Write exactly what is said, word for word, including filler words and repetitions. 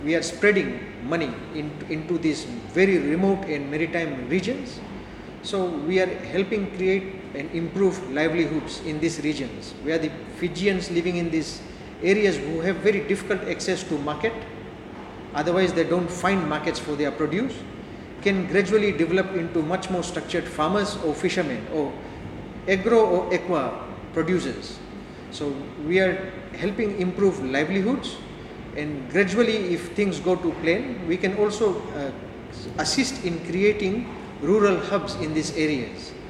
We are spreading money in, into these very remote and maritime regions. So we are helping create and improve livelihoods in these regions, where the Fijians living in these areas who have very difficult access to market, otherwise they don't find markets for their produce, can gradually develop into much more structured farmers or fishermen or agro or aqua producers. So we are helping improve livelihoods, and gradually, if things go to plan, we can also uh, assist in creating rural hubs in these areas.